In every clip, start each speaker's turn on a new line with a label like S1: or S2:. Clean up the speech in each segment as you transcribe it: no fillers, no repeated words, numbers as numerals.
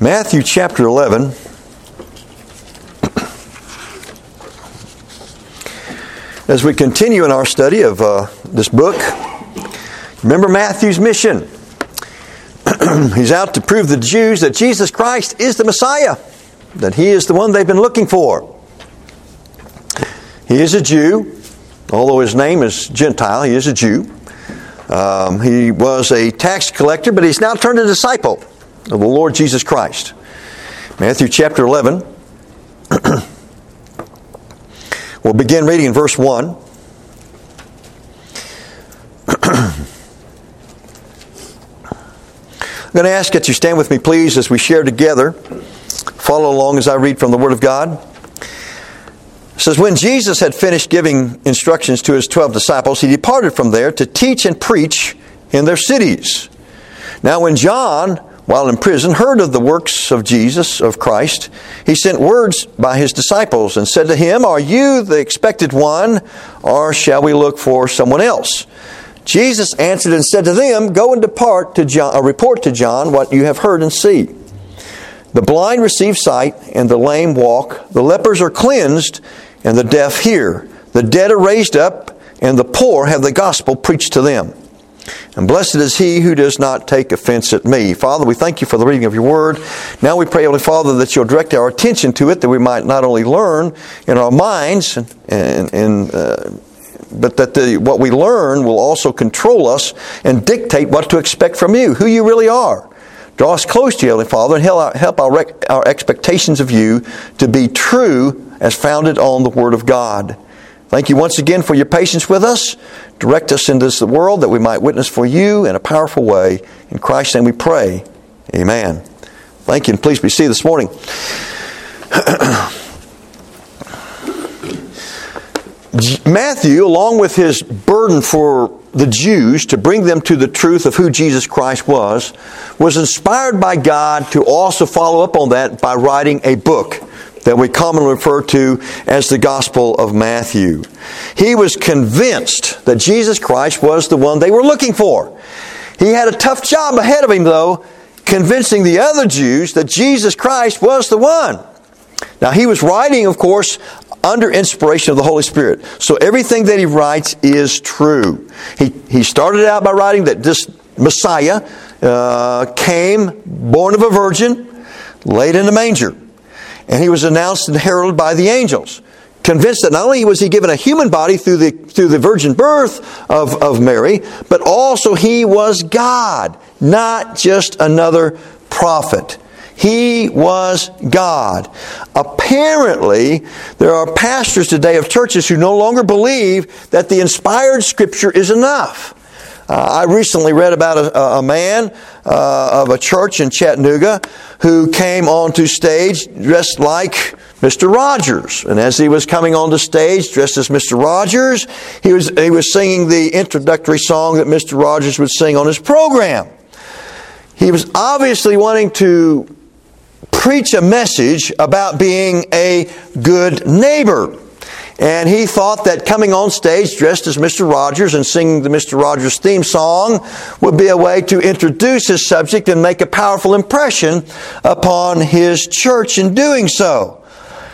S1: Matthew chapter 11. As we continue in our study of this book, remember Matthew's mission. He's out to prove to the Jews that Jesus Christ is the Messiah, that He is the one they've been looking for. He is a Jew, although His name is Gentile, He is a Jew. He was a tax collector, but He's now turned a disciple of the Lord Jesus Christ. Matthew chapter 11. We'll begin reading in verse 1. I'm going to ask that you stand with me, please, as we share together. Follow along as I read from the Word of God. It says, when Jesus had finished giving instructions to His 12 disciples, He departed from there to teach and preach in their cities. Now when John, while in prison, heard of the works of Jesus, of Christ, he sent words by his disciples and said to him, are you the expected one, or shall we look for someone else? Jesus answered and said to them, go and report to John what you have heard and see. The blind receive sight, and the lame walk. The lepers are cleansed, and the deaf hear. The dead are raised up, and the poor have the gospel preached to them. And blessed is he who does not take offense at me. Father, we thank You for the reading of Your Word. Now we pray, Holy Father, that You'll direct our attention to it, that we might not only learn in our minds, but that what we learn will also control us and dictate what to expect from You, who You really are. Draw us close to You, Holy Father, and help our expectations of You to be true as founded on the Word of God. Thank You once again for Your patience with us. Direct us into this world that we might witness for You in a powerful way. In Christ's name we pray. Amen. Thank you, and please be seated this morning. Matthew, along with his burden for the Jews to bring them to the truth of who Jesus Christ was inspired by God to also follow up on that by writing a book that we commonly refer to as the Gospel of Matthew. He was convinced that Jesus Christ was the one they were looking for. He had a tough job ahead of him, though, convincing the other Jews that Jesus Christ was the one. Now, he was writing, of course, under inspiration of the Holy Spirit. So everything that he writes is true. He started out by writing that this Messiah came, born of a virgin, laid in a manger. And He was announced and heralded by the angels, convinced that not only was He given a human body through the virgin birth of Mary, but also He was God, not just another prophet. He was God. Apparently, there are pastors today of churches who no longer believe that the inspired Scripture is enough. I recently read about a man of a church in Chattanooga who came onto stage dressed like Mr. Rogers. And as he was coming onto stage dressed as Mr. Rogers, he was singing the introductory song that Mr. Rogers would sing on his program. He was obviously wanting to preach a message about being a good neighbor. And he thought that coming on stage dressed as Mr. Rogers and singing the Mr. Rogers theme song would be a way to introduce his subject and make a powerful impression upon his church in doing so.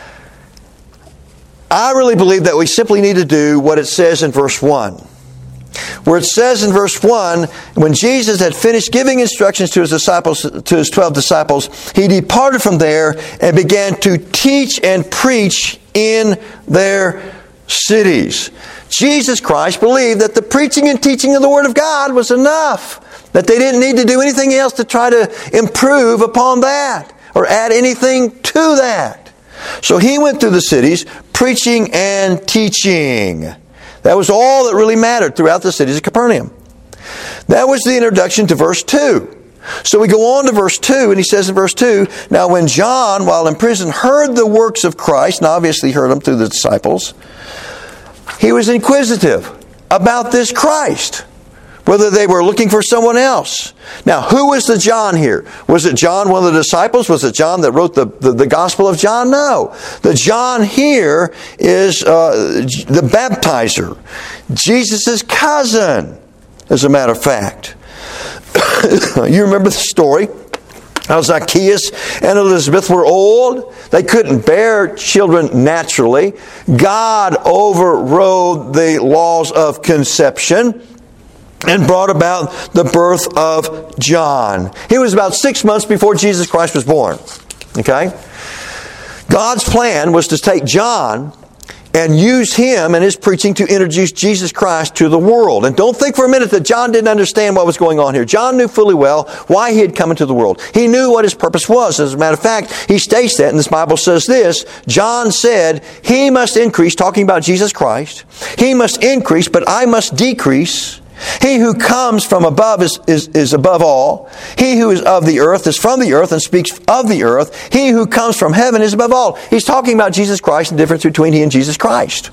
S1: I really believe that we simply need to do what it says in verse 1. Where it says in verse 1, when Jesus had finished giving instructions to His disciples, to His 12 disciples, He departed from there and began to teach and preach in their cities. Jesus Christ believed that the preaching and teaching of the Word of God was enough, that they didn't need to do anything else to try to improve upon that or add anything to that. So He went through the cities preaching and teaching. That was all that really mattered throughout the cities of Capernaum. That was the introduction to verse 2. So we go on to verse 2, and he says in verse 2, now when John, while in prison, heard the works of Christ, and obviously heard them through the disciples, he was inquisitive about this Christ, whether they were looking for someone else. Now, who was the John here? Was it John, one of the disciples? Was it John that wrote the Gospel of John? No. The John here is the baptizer, Jesus' cousin, as a matter of fact. You remember the story Now Zacchaeus and Elizabeth were old. They couldn't bear children naturally. God overrode the laws of conception and brought about the birth of John. He was about 6 months before Jesus Christ was born. Okay? God's plan was to take John and use him and his preaching to introduce Jesus Christ to the world. And don't think for a minute that John didn't understand what was going on here. John knew fully well why he had come into the world. He knew what his purpose was. As a matter of fact, he states that, and this Bible says this, John said, he must increase, talking about Jesus Christ. He must increase, but I must decrease. He who comes from above is above all. He who is of the earth is from the earth and speaks of the earth. He who comes from heaven is above all. He's talking about Jesus Christ and the difference between he and Jesus Christ.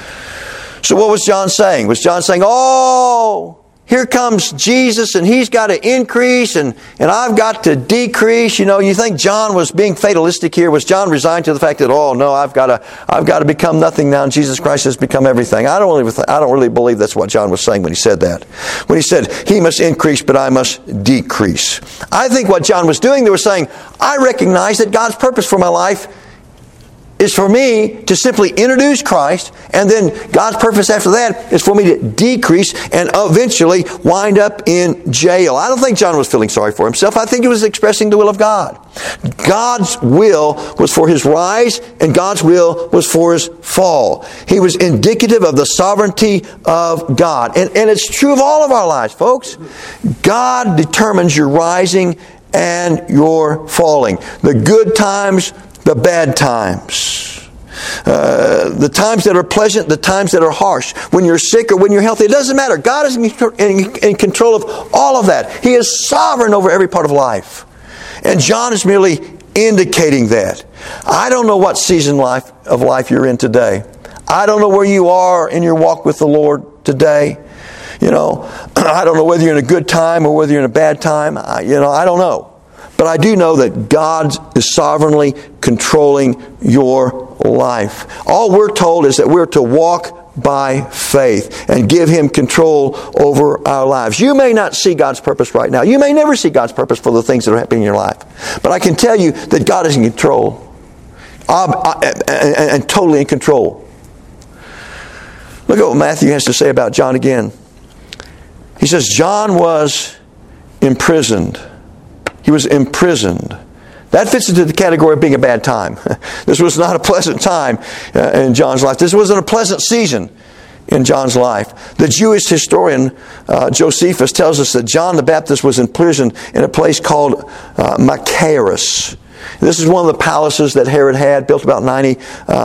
S1: So what was John saying? Was John saying, oh, here comes Jesus and he's got to increase and I've got to decrease? You know, you think John was being fatalistic here? Was John resigned to the fact that, oh no, I've got to become nothing now and Jesus Christ has become everything? I don't really believe that's what John was saying when he said that. When he said, he must increase, but I must decrease. I think what John was doing, they were saying, I recognize that God's purpose for my life is for me to simply introduce Christ, and then God's purpose after that is for me to decrease and eventually wind up in jail. I don't think John was feeling sorry for himself. I think he was expressing the will of God. God's will was for his rise, and God's will was for his fall. He was indicative of the sovereignty of God. And it's true of all of our lives, folks. God determines your rising and your falling. The good times, the bad times. The times that are pleasant, the times that are harsh. When you're sick or when you're healthy, it doesn't matter. God is in control of all of that. He is sovereign over every part of life. And John is merely indicating that. I don't know what season of life you're in today. I don't know where you are in your walk with the Lord today. You know, I don't know whether you're in a good time or whether you're in a bad time. I don't know. But I do know that God is sovereignly controlling your life. All we're told is that we're to walk by faith and give Him control over our lives. You may not see God's purpose right now. You may never see God's purpose for the things that are happening in your life. But I can tell you that God is in control and totally in control. Look at what Matthew has to say about John again. He says, John was imprisoned. He was imprisoned. That fits into the category of being a bad time. This was not a pleasant time in John's life. This wasn't a pleasant season in John's life. The Jewish historian Josephus tells us that John the Baptist was imprisoned in a place called Machaerus. This is one of the palaces that Herod had, built about 90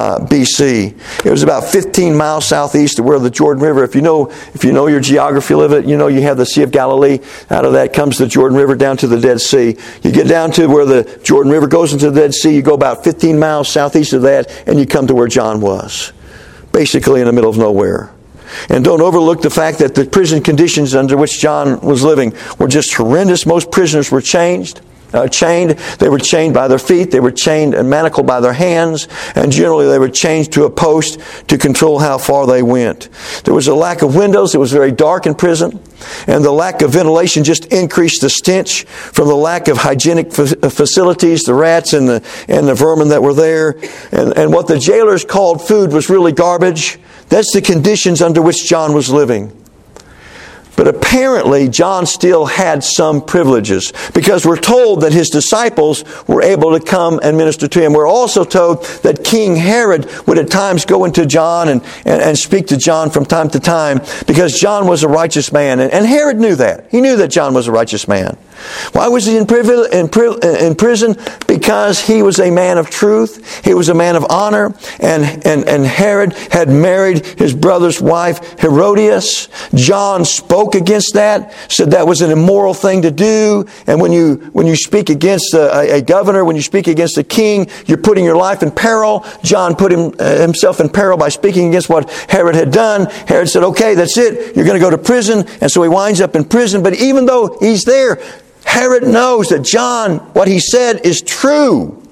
S1: BC. It was about 15 miles southeast of where the Jordan River, if you know your geography of it, you know you have the Sea of Galilee. Out of that comes the Jordan River down to the Dead Sea. You get down to where the Jordan River goes into the Dead Sea, you go about 15 miles southeast of that, and you come to where John was. Basically in the middle of nowhere. And don't overlook the fact that the prison conditions under which John was living were just horrendous. Most prisoners were chained. They were chained by their feet. They were chained and manacled by their hands. And generally they were chained to a post to control how far they went. There was a lack of windows. It was very dark in prison. And the lack of ventilation just increased the stench from the lack of hygienic facilities, the rats and the vermin that were there. And what the jailers called food was really garbage. That's the conditions under which John was living. But apparently, John still had some privileges because we're told that his disciples were able to come and minister to him. We're also told that King Herod would at times go into John and speak to John from time to time because John was a righteous man. And Herod knew that. He knew that John was a righteous man. Why was he in prison? Because he was a man of truth. He was a man of honor. And Herod had married his brother's wife, Herodias. John spoke against that, said that was an immoral thing to do. And when you speak against a governor, when you speak against a king, you're putting your life in peril. John put himself in peril by speaking against what Herod had done. Herod said, okay, that's it. You're going to go to prison. And so he winds up in prison. But even though he's there, Herod knows that John, what he said is true.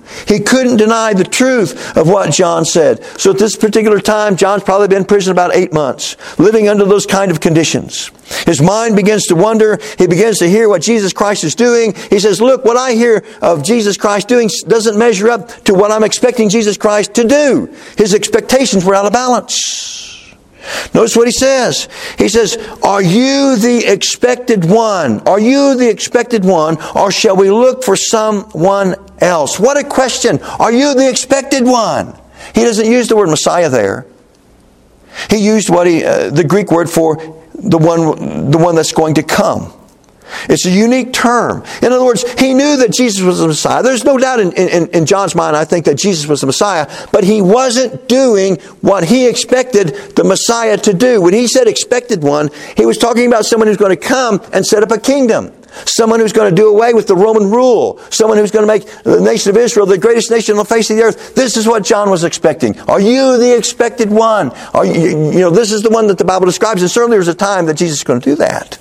S1: He couldn't deny the truth of what John said. So at this particular time, John's probably been in prison about 8 months, living under those kind of conditions. His mind begins to wonder. He begins to hear what Jesus Christ is doing. He says, look, what I hear of Jesus Christ doing doesn't measure up to what I'm expecting Jesus Christ to do. His expectations were out of balance. Notice what he says. He says, are you the expected one? Are you the expected one? Or shall we look for someone else? What a question. Are you the expected one? He doesn't use the word Messiah there. He used the Greek word for the one that's going to come. It's a unique term. In other words, he knew that Jesus was the Messiah. There's no doubt in John's mind, I think, that Jesus was the Messiah, but he wasn't doing what he expected the Messiah to do. When he said expected one, he was talking about someone who's going to come and set up a kingdom. Someone who's going to do away with the Roman rule. Someone who's going to make the nation of Israel the greatest nation on the face of the earth. This is what John was expecting. Are you the expected one? This is the one that the Bible describes, and certainly there's a time that Jesus is going to do that.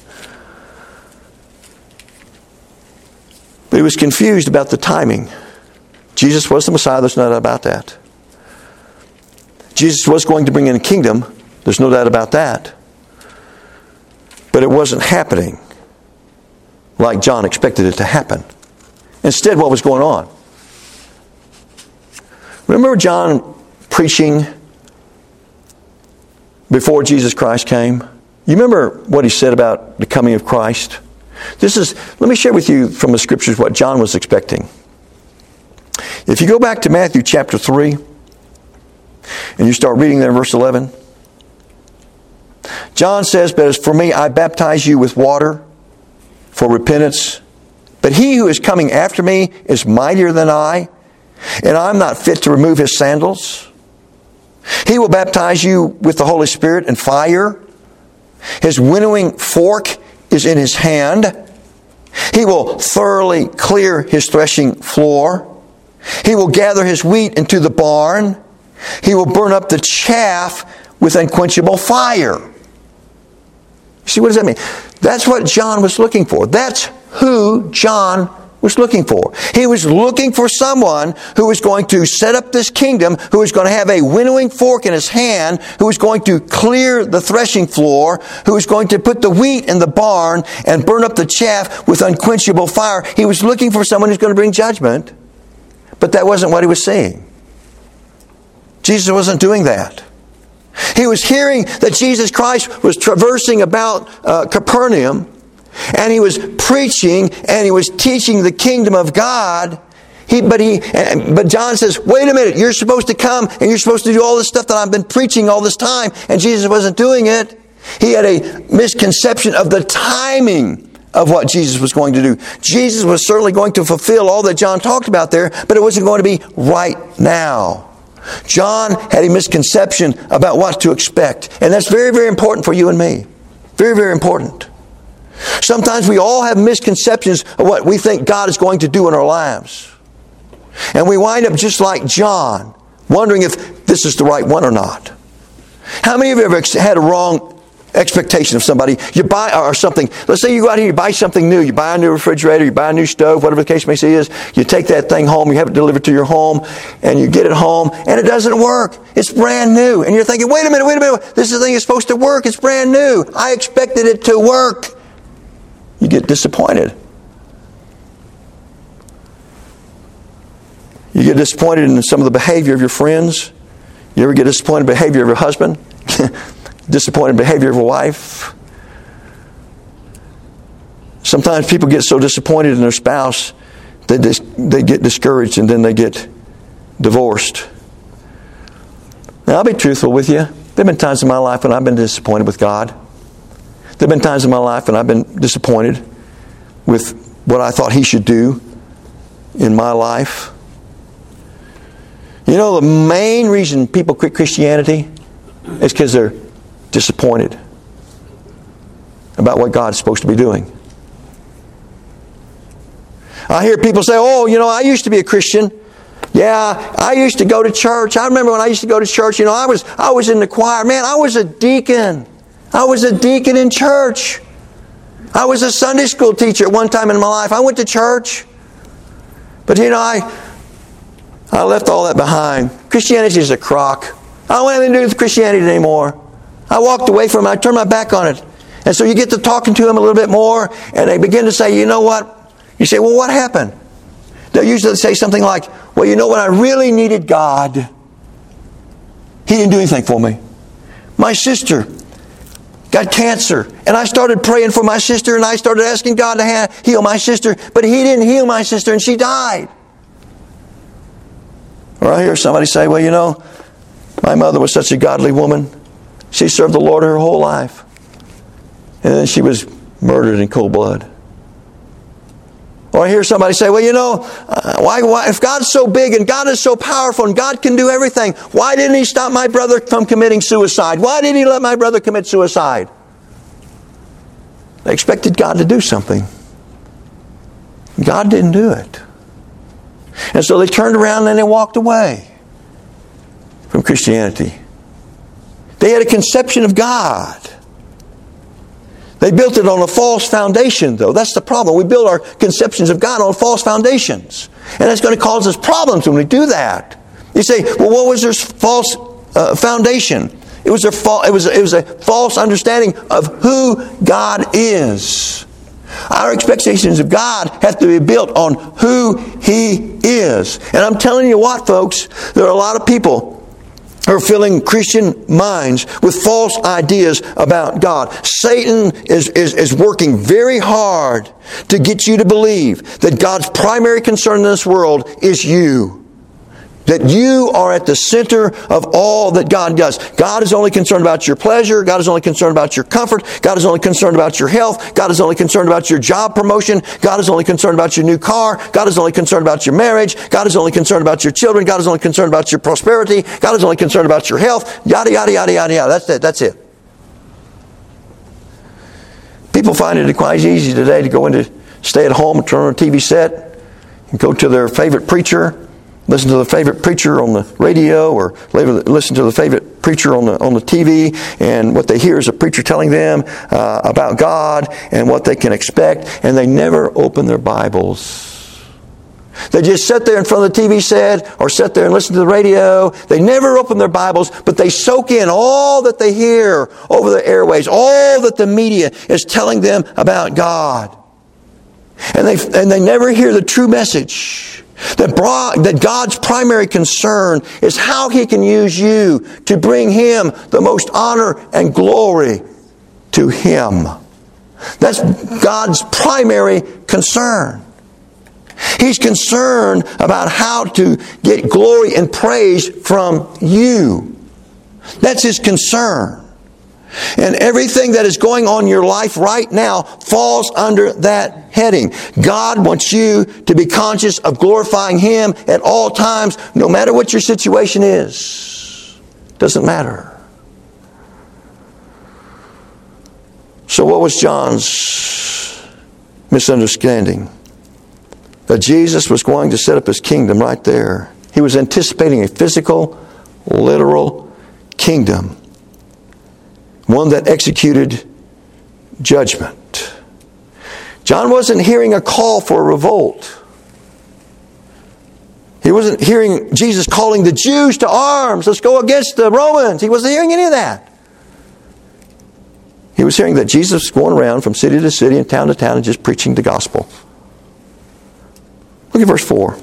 S1: But he was confused about the timing. Jesus was the Messiah, there's no doubt about that. Jesus was going to bring in a kingdom, there's no doubt about that. But it wasn't happening like John expected it to happen. Instead, what was going on? Remember John preaching before Jesus Christ came? You remember what he said about the coming of Christ? Let me share with you from the Scriptures what John was expecting. If you go back to Matthew chapter 3, and you start reading there in verse 11, John says, but as for me, I baptize you with water for repentance. But he who is coming after me is mightier than I, and I'm not fit to remove his sandals. He will baptize you with the Holy Spirit and fire. His winnowing fork is in his hand. He will thoroughly clear his threshing floor. He will gather his wheat into the barn. He will burn up the chaff with unquenchable fire. See, what does that mean? That's what John was looking for. That's who John was looking for. He was looking for someone who was going to set up this kingdom, who was going to have a winnowing fork in his hand, who was going to clear the threshing floor, who was going to put the wheat in the barn and burn up the chaff with unquenchable fire. He was looking for someone who's going to bring judgment, but that wasn't what he was seeing. Jesus wasn't doing that. He was hearing that Jesus Christ was traversing about Capernaum, and he was preaching and he was teaching the kingdom of God. But John says, wait a minute, you're supposed to come and you're supposed to do all this stuff that I've been preaching all this time, and Jesus wasn't doing it. He had a misconception of the timing of what Jesus was going to do. Jesus was certainly going to fulfill all that John talked about there, but it wasn't going to be right now. John had a misconception about what to expect. And that's very, very important for you and me. Very, very important. Sometimes we all have misconceptions of what we think God is going to do in our lives. And we wind up just like John, wondering if this is the right one or not. How many of you have ever had a wrong expectation of somebody? You buy or something. Let's say you go out here, you buy something new. You buy a new refrigerator, you buy a new stove, whatever the case may say is. You take that thing home, you have it delivered to your home, and you get it home, and it doesn't work. It's brand new. And you're thinking, wait a minute. This thing is supposed to work. It's brand new. I expected it to work. You get disappointed. You get disappointed in some of the behavior of your friends. You ever get disappointed in the behavior of your husband? Disappointed in the behavior of your wife? Sometimes people get so disappointed in their spouse that they get discouraged and then they get divorced. Now, I'll be truthful with you. There have been times in my life when I've been disappointed with God. There have been times in my life when I've been disappointed with what I thought He should do in my life. You know, the main reason people quit Christianity is because they're disappointed about what God's supposed to be doing. I hear people say, I used to be a Christian. Yeah, I used to go to church. I remember when I used to go to church, I was in the choir. Man, I was a deacon. I was a deacon in church. I was a Sunday school teacher at one time in my life. I went to church. But I left all that behind. Christianity is a crock. I don't want anything to do with Christianity anymore. I walked away from it. I turned my back on it. And so you get to talking to them a little bit more, and they begin to say, you know what? You say, well, what happened? They'll usually say something like, well, you know, when I really needed God, He didn't do anything for me. My sister got cancer, and I started praying for my sister, and I started asking God to heal my sister, but He didn't heal my sister, and she died. Or I hear somebody say, well, you know, my mother was such a godly woman. She served the Lord her whole life. And then she was murdered in cold blood. Or I hear somebody say, well, you know, why, if God's so big and God is so powerful and God can do everything, why didn't He stop my brother from committing suicide? Why did He let my brother commit suicide? They expected God to do something. God didn't do it. And so they turned around and they walked away from Christianity. They had a conception of God. They built it on a false foundation, though. That's the problem. We build our conceptions of God on false foundations. And that's going to cause us problems when we do that. You say, well, what was their false foundation? It was a false understanding of who God is. Our expectations of God have to be built on who He is. And I'm telling you what, folks, there are a lot of people who are filling Christian minds with false ideas about God. Satan is working very hard to get you to believe that God's primary concern in this world is you. That you are at the center of all that God does. God is only concerned about your pleasure. God is only concerned about your comfort. God is only concerned about your health. God is only concerned about your job promotion. God is only concerned about your new car. God is only concerned about your marriage. God is only concerned about your children. God is only concerned about your prosperity. God is only concerned about your health. Yada, yada, yada, yada, yada. That's it. People find it quite easy today to stay at home and turn on a TV set and go to their favorite preacher. Listen to the favorite preacher on the radio, or listen to the favorite preacher on the TV, and what they hear is a preacher telling them about God and what they can expect, and they never open their Bibles. They just sit there in front of the TV set or sit there and listen to the radio. They never open their Bibles, but they soak in all that they hear over the airways, all that the media is telling them about God. And they never hear the true message. That God's primary concern is how He can use you to bring Him the most honor and glory to Him. That's God's primary concern. He's concerned about how to get glory and praise from you. That's His concern. And everything that is going on in your life right now falls under that heading. God wants you to be conscious of glorifying Him at all times, no matter what your situation is. Doesn't matter. So what was John's misunderstanding? That Jesus was going to set up His kingdom right there. He was anticipating a physical, literal kingdom. One that executed judgment. John wasn't hearing a call for a revolt. He wasn't hearing Jesus calling the Jews to arms. Let's go against the Romans. He wasn't hearing any of that. He was hearing that Jesus was going around from city to city and town to town and just preaching the gospel. Look at verse 4.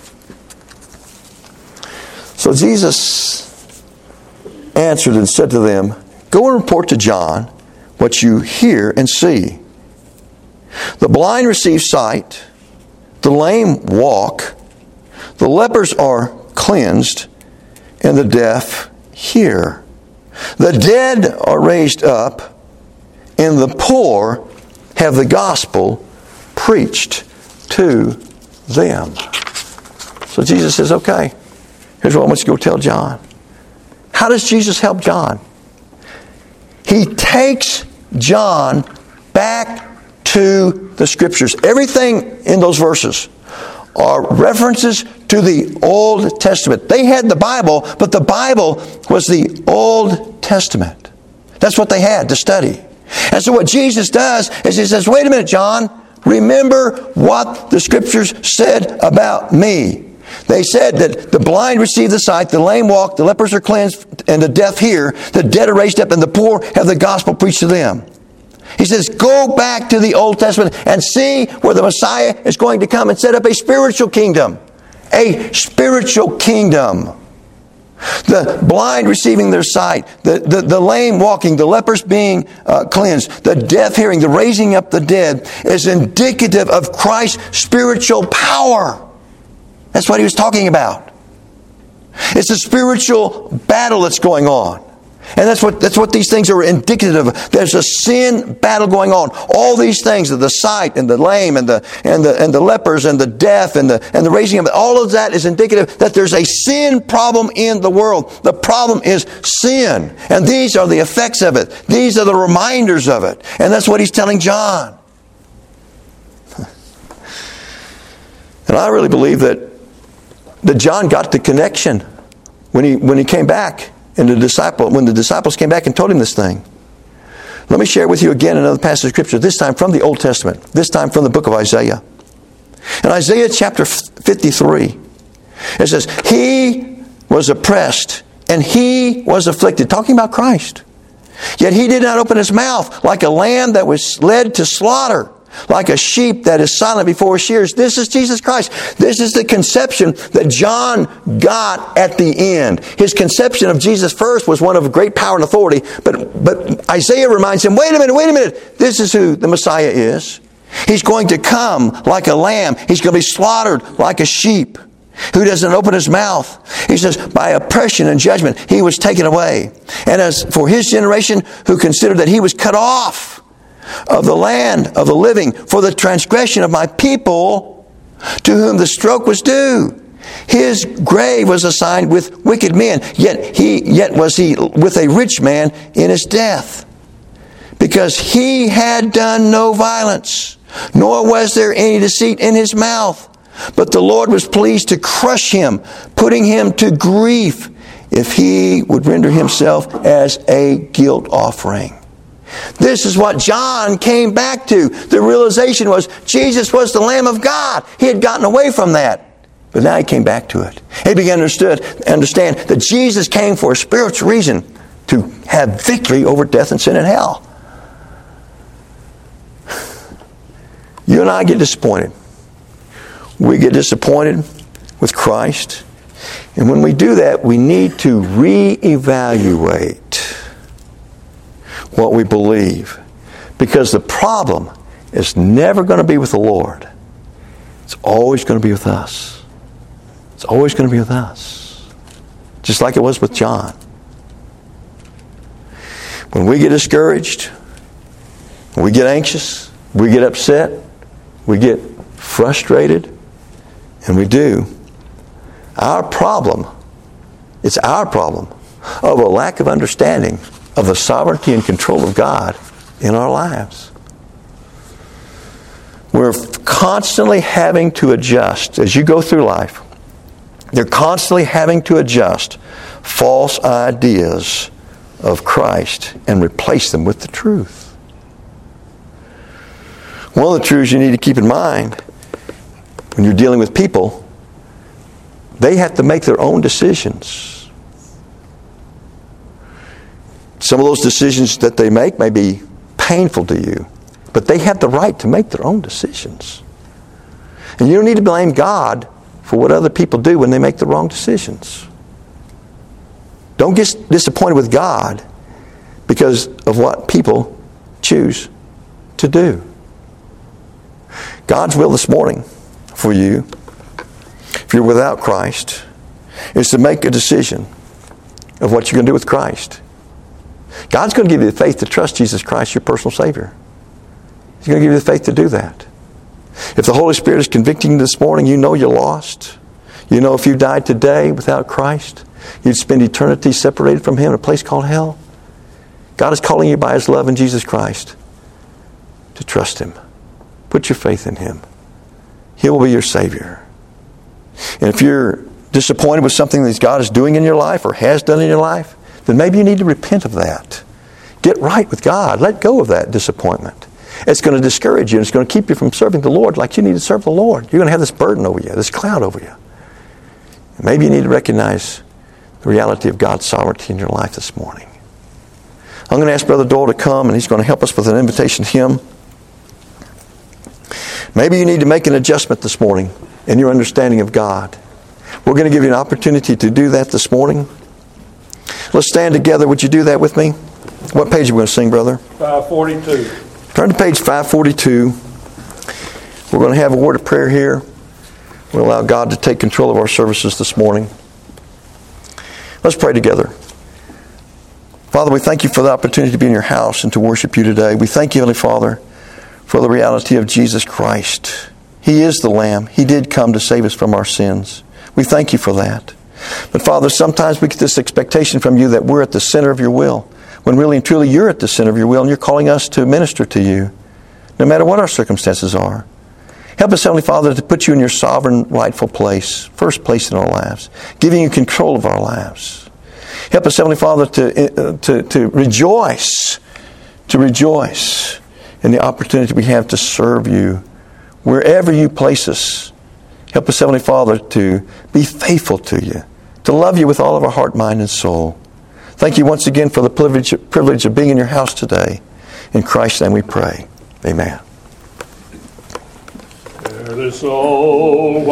S1: So Jesus answered and said to them, "Go and report to John what you hear and see. The blind receive sight, the lame walk, the lepers are cleansed, and the deaf hear. The dead are raised up, and the poor have the gospel preached to them." So Jesus says, okay, here's what I want you to go tell John. How does Jesus help John? He takes John back to the Scriptures. Everything in those verses are references to the Old Testament. They had the Bible, but the Bible was the Old Testament. That's what they had to study. And so what Jesus does is He says, wait a minute, John. Remember what the Scriptures said about me. They said that the blind receive the sight, the lame walk, the lepers are cleansed, and the deaf hear, the dead are raised up, and the poor have the gospel preached to them. He says, go back to the Old Testament and see where the Messiah is going to come and set up a spiritual kingdom. A spiritual kingdom. The blind receiving their sight, the lame walking, the lepers being cleansed, the deaf hearing, the raising up the dead is indicative of Christ's spiritual power. That's what he was talking about. It's a spiritual battle that's going on. And that's what these things are indicative of. There's a sin battle going on. All these things, the sight and the lame and the lepers and the deaf and the raising of, all of that is indicative that there's a sin problem in the world. The problem is sin. And these are the effects of it. These are the reminders of it. And that's what he's telling John. And I really believe that John got the connection when he came back. And when the disciples came back and told him this thing. Let me share with you again another passage of Scripture, this time from the Old Testament, this time from the book of Isaiah. In Isaiah chapter 53, it says, He was oppressed and He was afflicted. Talking about Christ. Yet He did not open His mouth, like a lamb that was led to slaughter, like a sheep that is silent before his shears. This is Jesus Christ. This is the conception that John got at the end. His conception of Jesus first was one of great power and authority, but Isaiah reminds him, wait a minute, this is who the Messiah is. He's going to come like a lamb. He's going to be slaughtered like a sheep who doesn't open his mouth. He says, by oppression and judgment, He was taken away. And as for His generation who considered that He was cut off of the land of the living for the transgression of my people, to whom the stroke was due. His grave was assigned with wicked men, yet was he with a rich man in his death. Because he had done no violence, nor was there any deceit in his mouth. But the Lord was pleased to crush him, putting him to grief, if he would render himself as a guilt offering. This is what John came back to. The realization was Jesus was the Lamb of God. He had gotten away from that. But now he came back to it. He began to understand that Jesus came for a spiritual reason, to have victory over death and sin and hell. You and I get disappointed. We get disappointed with Christ. And when we do that, we need to reevaluate what we believe. Because the problem is never going to be with the Lord. It's always going to be with us. It's always going to be with us. Just like it was with John. When we get discouraged, when we get anxious, we get upset, we get frustrated, and we do, it's our problem of a lack of understanding of the sovereignty and control of God in our lives. We're constantly having to adjust. As you go through life, you're constantly having to adjust false ideas of Christ and replace them with the truth. One of the truths you need to keep in mind when you're dealing with people, they have to make their own decisions. Some of those decisions that they make may be painful to you, but they have the right to make their own decisions. And you don't need to blame God for what other people do when they make the wrong decisions. Don't get disappointed with God because of what people choose to do. God's will this morning for you, if you're without Christ, is to make a decision of what you're going to do with Christ. God's going to give you the faith to trust Jesus Christ, your personal Savior. He's going to give you the faith to do that. If the Holy Spirit is convicting you this morning, you know you're lost. You know if you died today without Christ, you'd spend eternity separated from Him in a place called hell. God is calling you by His love in Jesus Christ to trust Him. Put your faith in Him. He will be your Savior. And if you're disappointed with something that God is doing in your life or has done in your life, then maybe you need to repent of that. Get right with God. Let go of that disappointment. It's going to discourage you and it's going to keep you from serving the Lord like you need to serve the Lord. You're going to have this burden over you, this cloud over you. Maybe you need to recognize the reality of God's sovereignty in your life this morning. I'm going to ask Brother Doyle to come, and he's going to help us with an invitation hymn. Maybe you need to make an adjustment this morning in your understanding of God. We're going to give you an opportunity to do that this morning. Let's stand together. Would you do that with me? What page are we going to sing, brother?
S2: 542.
S1: Turn to page 542. We're going to have a word of prayer here. We'll allow God to take control of our services this morning. Let's pray together. Father, we thank you for the opportunity to be in your house and to worship you today. We thank you, Heavenly Father, for the reality of Jesus Christ. He is the Lamb. He did come to save us from our sins. We thank you for that. But Father, sometimes we get this expectation from you that we're at the center of your will, when really and truly you're at the center of your will and you're calling us to minister to you, no matter what our circumstances are. Help us, Heavenly Father, to put you in your sovereign, rightful place, first place in our lives, giving you control of our lives. Help us, Heavenly Father, to rejoice in the opportunity we have to serve you wherever you place us. Help us, Heavenly Father, to be faithful to you, to love you with all of our heart, mind, and soul. Thank you once again for the privilege of being in your house today. In Christ's name we pray. Amen.
S2: There is so